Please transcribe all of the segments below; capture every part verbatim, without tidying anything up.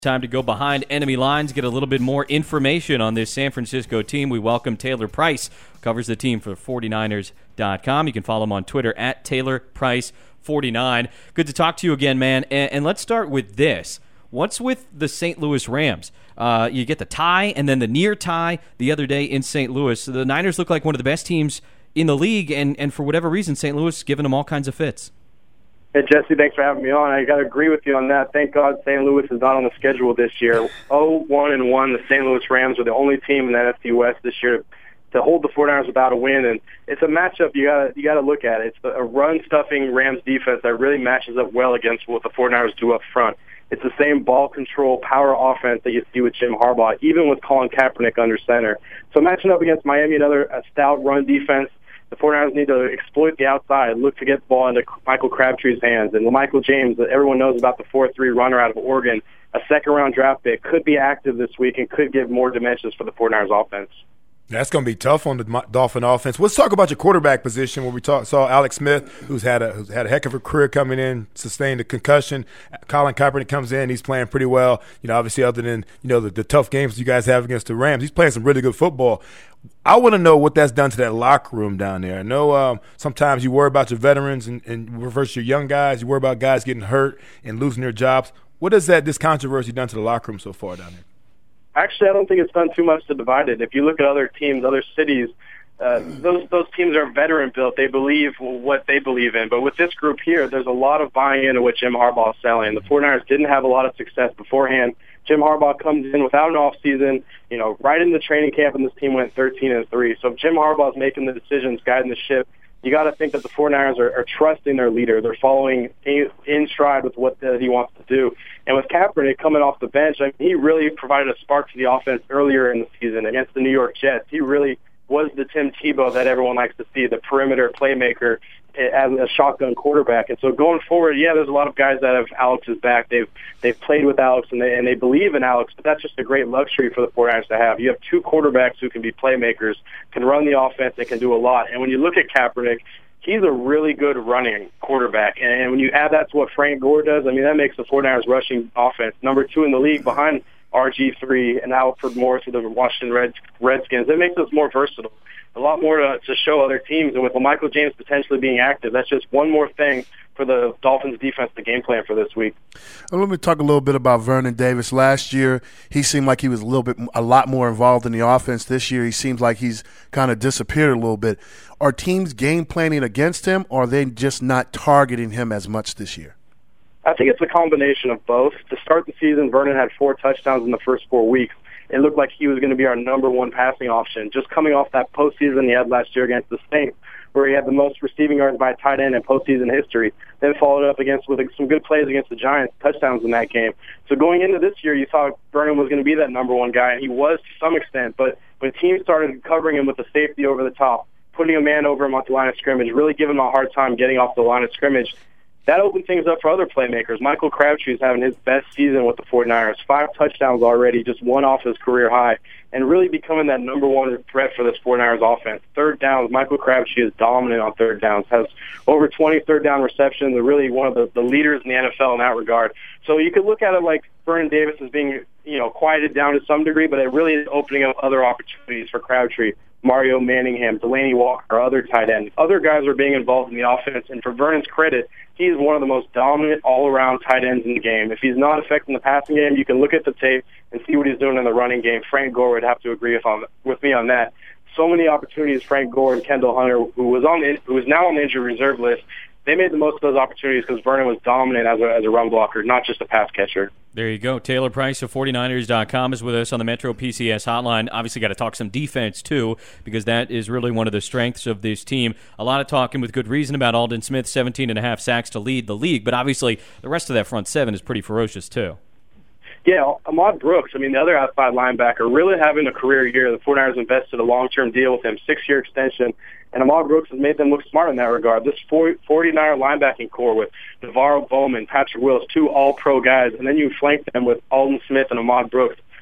Time to go behind enemy lines, get a little bit more information on this San Francisco team. We welcome Taylor Price, who covers the team for forty-niners dot com. You can follow him on Twitter at Taylor Price forty-nine. Good to talk to you again, man. And, and let's start with this. What's with the Saint Louis Rams? Uh, you get the tie and then the near tie the other day in Saint Louis. The Niners look like one of the best teams in the league, and, and for whatever reason, Saint Louis is giving them all kinds of fits. Hey, Jesse, thanks for having me on. I got to agree with you on that. Thank God Saint Louis is not on the schedule this year. oh one and one, the Saint Louis Rams are the only team in the N F C West this year to hold the forty-niners without a win, and it's a matchup you got you got to look at. It's a run-stuffing Rams defense that really matches up well against what the forty-niners do up front. It's the same ball control, power offense that you see with Jim Harbaugh, even with Colin Kaepernick under center. So matching up against Miami, another a stout run defense, the forty-niners need to exploit the outside, look to get the ball into Michael Crabtree's hands. And Michael James, that everyone knows about the four three runner out of Oregon, a second-round draft pick, could be active this week and could give more dimensions for the forty-niners offense. That's going to be tough on the Dolphin offense. Let's talk about your quarterback position where we talk, saw Alex Smith, who's had a who's had a heck of a career coming in, sustained a concussion. Colin Kaepernick comes in, he's playing pretty well. You know, obviously other than, you know, the, the tough games you guys have against the Rams, he's playing some really good football. I want to know what that's done to that locker room down there. I know um, sometimes you worry about your veterans and, and reverse your young guys. You worry about guys getting hurt and losing their jobs. What has that this controversy done to the locker room so far down there? Actually, I don't think it's done too much to divide it. If you look at other teams, other cities, uh, those those teams are veteran-built. They believe what they believe in. But with this group here, there's a lot of buying into what Jim Harbaugh is selling. The forty-niners didn't have a lot of success beforehand. Jim Harbaugh comes in without an off-season, you know, right into training camp, and this team went thirteen and three. So if Jim Harbaugh is making the decisions, guiding the ship, you got to think that the forty-niners are, are trusting their leader. They're following in stride with what the, he wants to do. And with Kaepernick coming off the bench, I mean, he really provided a spark to the offense earlier in the season against the New York Jets. He really was the Tim Tebow that everyone likes to see, the perimeter playmaker as a shotgun quarterback. And so going forward, yeah, there's a lot of guys that have Alex's back. They've they've played with Alex, and they, and they believe in Alex, but that's just a great luxury for the forty-niners to have. You have two quarterbacks who can be playmakers, can run the offense, and can do a lot. And when you look at Kaepernick, he's a really good running quarterback. And when you add that to what Frank Gore does, I mean, that makes the forty-niners rushing offense number two in the league behind R G three and Alfred Morris of the Washington Reds, Redskins. It makes us more versatile, a lot more to, to show other teams. And with Michael James potentially being active, that's just one more thing for the Dolphins defense to game plan for this week. Well, let me talk a little bit about Vernon Davis. Last year, he seemed like he was a little bit, a lot more involved in the offense. This year, he seems like he's kind of disappeared a little bit. Are teams game planning against him, or are they just not targeting him as much this year? I think it's a combination of both. To start the season, Vernon had four touchdowns in the first four weeks. It looked like he was going to be our number one passing option. Just coming off that postseason he had last year against the Saints, where he had the most receiving yards by a tight end in postseason history, then followed up against with some good plays against the Giants, touchdowns in that game. So going into this year, you thought Vernon was going to be that number one guy, and he was to some extent. But when teams started covering him with the safety over the top, putting a man over him on the line of scrimmage, really giving him a hard time getting off the line of scrimmage, that opened things up for other playmakers. Michael Crabtree is having his best season with the forty-niners, five touchdowns already, just one off his career high, and really becoming that number one threat for this forty-niners offense. Third downs, Michael Crabtree is dominant on third downs, has over twenty third down receptions, and really one of the, the leaders in the N F L in that regard. So you could look at it like Vernon Davis is being, you know, quieted down to some degree, but it really is opening up other opportunities for Crabtree. Mario Manningham, Delaney Walker, other tight ends. Other guys are being involved in the offense, and for Vernon's credit, he's one of the most dominant all-around tight ends in the game. If he's not affecting the passing game, you can look at the tape and see what he's doing in the running game. Frank Gore would have to agree with, on, with me on that. So many opportunities, Frank Gore and Kendall Hunter, who was on the, who is now on the injury reserve list, they made the most of those opportunities because Vernon was dominant as a, as a run blocker, not just a pass catcher. There you go. Taylor Price of forty-niners dot com is with us on the Metro P C S hotline. Obviously got to talk some defense, too, because that is really one of the strengths of this team. A lot of talking with good reason about Aldon Smith, seventeen and a half sacks to lead the league, but obviously the rest of that front seven is pretty ferocious, too. Yeah, Ahmad Brooks, I mean, the other outside linebacker, really having a career year. The forty-niners invested a long-term deal with him, six-year extension, and Ahmad Brooks has made them look smart in that regard. This forty-niner linebacking core with Navarro Bowman, Patrick Willis, two all-pro guys, and then you flank them with Aldon Smith and Ahmad Brooks.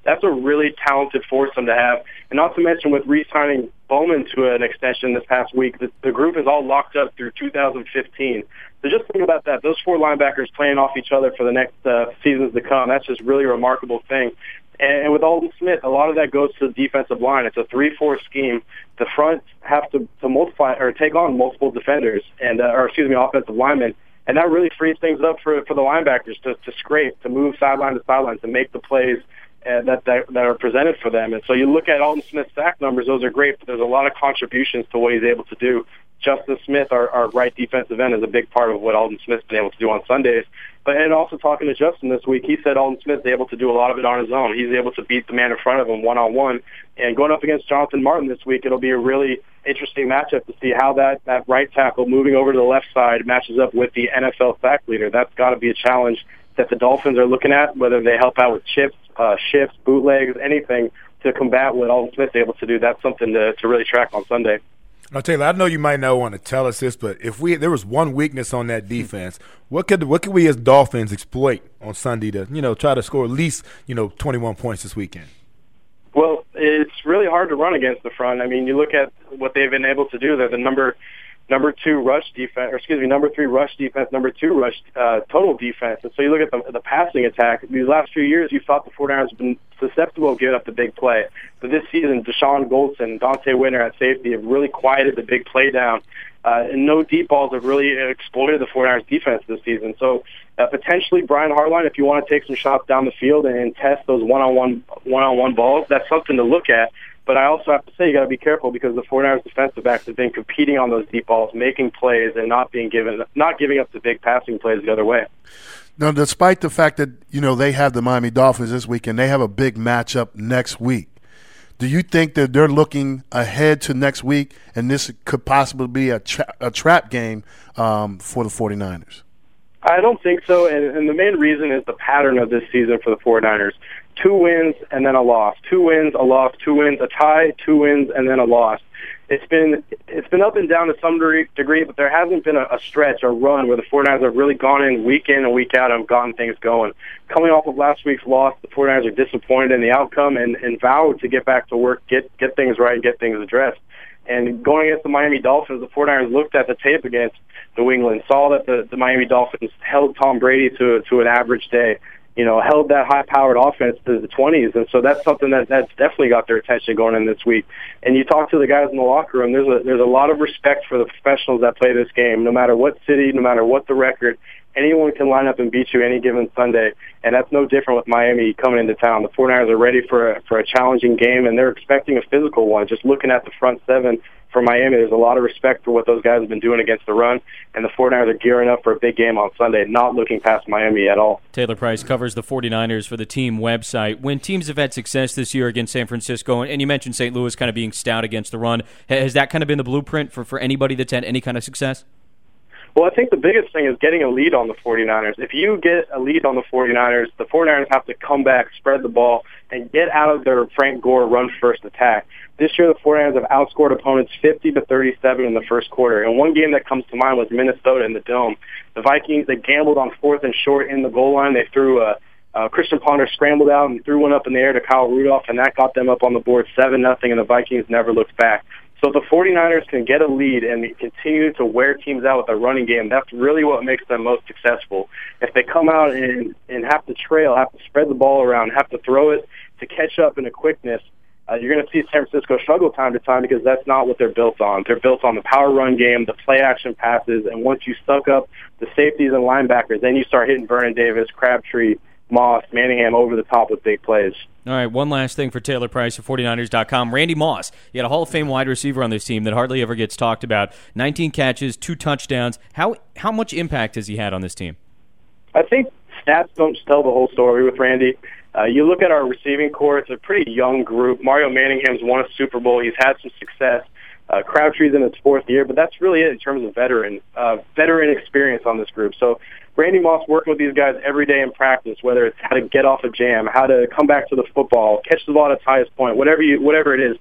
that's a really talented foursome to have. And not to mention with re-signing Bowman to an extension this past week, the, the group is all locked up through two thousand fifteen. So just think about that. Those four linebackers playing off each other for the next uh, seasons to come. That's just really a remarkable thing. And with Aldon Smith, a lot of that goes to the defensive line. It's a three four scheme. The fronts have to, to multiply or take on multiple defenders and, uh, or excuse me, offensive linemen. And that really frees things up for, for the linebackers to, to scrape, to move sideline to sideline, to make the plays uh, that, that that are presented for them. And so you look at Aldon Smith's sack numbers; those are great, but there's a lot of contributions to what he's able to do. Justice Smith, our, our right defensive end, is a big part of what Aldon Smith's been able to do on Sundays. But and also talking to Justin this week, he said Aldon Smith's able to do a lot of it on his own. He's able to beat the man in front of him one-on-one. And going up against Jonathan Martin this week, it'll be a really interesting matchup to see how that, that right tackle moving over to the left side matches up with the N F L sack leader. That's got to be a challenge that the Dolphins are looking at, whether they help out with chips, uh, shifts, bootlegs, anything to combat what Aldon Smith's able to do. That's something to, to really track on Sunday. Now, Taylor, I know you might not want to tell us this, but if we there was one weakness on that defense, what could what could we as Dolphins exploit on Sunday to you know try to score at least you know twenty-one points this weekend? Well, it's really hard to run against the front. I mean, you look at what they've been able to do. They're the number number two rush defense, or excuse me, number three rush defense, number two rush uh, total defense. And so you look at the, the passing attack. These last few years, you thought the 49ers have been susceptible to giving up the big play. But this season, Deshaun Goldson and Dante Winner at safety have really quieted the big play down. Uh, and no deep balls have really exploited the 49ers defense this season. So uh, potentially Brian Hartline, if you want to take some shots down the field and, and test those one-on-one one-on-one balls, that's something to look at. But I also have to say you got to be careful because the 49ers defensive backs have been competing on those deep balls, making plays, and not being given, not giving up the big passing plays the other way. Now, despite the fact that you know they have the Miami Dolphins this weekend, they have a big matchup next week. Do you think that they're looking ahead to next week, and this could possibly be a, tra- a trap game um, for the 49ers? I don't think so, and, and the main reason is the pattern of this season for the 49ers. Two wins and then a loss. Two wins, a loss. Two wins, a tie. Two wins and then a loss. It's been it's been up and down to some degree, but there hasn't been a, a stretch, a run where the 49ers have really gone in week in and week out and gotten things going. Coming off of last week's loss, the 49ers are disappointed in the outcome and, and vowed to get back to work, get get things right, get things addressed. And going against the Miami Dolphins, the 49ers looked at the tape against New England, saw that the, the Miami Dolphins held Tom Brady to to an average day, you know, held that high-powered offense to the twenties. And so that's something that, that's definitely got their attention going in this week. And you talk to the guys in the locker room, there's a, there's a lot of respect for the professionals that play this game, no matter what city, no matter what the record. Anyone can line up and beat you any given Sunday, and that's no different with Miami coming into town. The 49ers are ready for a, for a challenging game, and they're expecting a physical one. Just looking at the front seven for Miami, there's a lot of respect for what those guys have been doing against the run, and the 49ers are gearing up for a big game on Sunday, not looking past Miami at all. Taylor Price covers the 49ers for the team website. When teams have had success this year against San Francisco, and you mentioned Saint Louis kind of being stout against the run, has that kind of been the blueprint for, for anybody that's had any kind of success? Well, I think the biggest thing is getting a lead on the 49ers. If you get a lead on the 49ers, the 49ers have to come back, spread the ball, and get out of their Frank Gore run-first attack. This year, the 49ers have outscored opponents fifty to thirty-seven in the first quarter. And one game that comes to mind was Minnesota in the Dome. The Vikings, they gambled on fourth and short in the goal line. They threw a uh, Christian Ponder scrambled out and threw one up in the air to Kyle Rudolph, and that got them up on the board seven nothing, and the Vikings never looked back. So if the 49ers can get a lead and continue to wear teams out with a running game, that's really what makes them most successful. If they come out and, and have to trail, have to spread the ball around, have to throw it to catch up in a quickness, uh, you're going to see San Francisco struggle time to time because that's not what they're built on. They're built on the power run game, the play-action passes, and once you suck up the safeties and linebackers, then you start hitting Vernon Davis, Crabtree, Moss, Manningham over the top with big plays. All right, one last thing for Taylor Price of forty niners dot com. Randy Moss, he had a Hall of Fame wide receiver on this team that hardly ever gets talked about. nineteen catches, two touchdowns. How how much impact has he had on this team? I think stats don't tell the whole story with Randy. Uh, you look at our receiving core, it's a pretty young group. Mario Manningham's won a Super Bowl. He's had some success. Uh, Crabtree's in his fourth year, but that's really it in terms of veteran uh, veteran experience on this group. So Randy Moss working with these guys every day in practice, whether it's how to get off a jam, how to come back to the football, catch the ball at its highest point, whatever you whatever it is.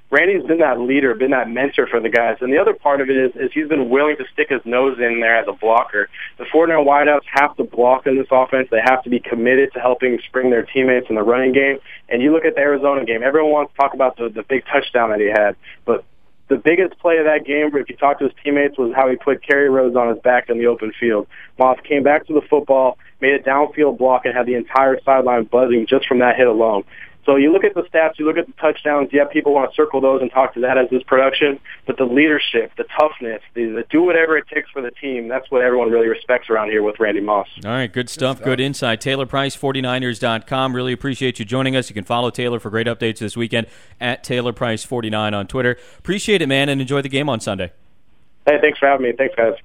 Randy's been that leader, been that mentor for the guys. And the other part of it is, is he's been willing to stick his nose in there as a blocker. The forty-nine wideouts have to block in this offense. They have to be committed to helping spring their teammates in the running game. And you look at the Arizona game, everyone wants to talk about the, the big touchdown that he had. But the biggest play of that game, if you talk to his teammates, was how he put Kerry Rhodes on his back in the open field. Moss came back to the football, made a downfield block, and had the entire sideline buzzing just from that hit alone. So you look at the stats, you look at the touchdowns, yeah, people want to circle those and talk to that as his production, but the leadership, the toughness, the, the do whatever it takes for the team, that's what everyone really respects around here with Randy Moss. All right, good stuff, good, good insight. Taylor Price, forty-niners dot com. Really appreciate you joining us. You can follow Taylor for great updates this weekend at Taylor Price forty-nine on Twitter. Appreciate it, man, and enjoy the game on Sunday. Hey, thanks for having me. Thanks, guys.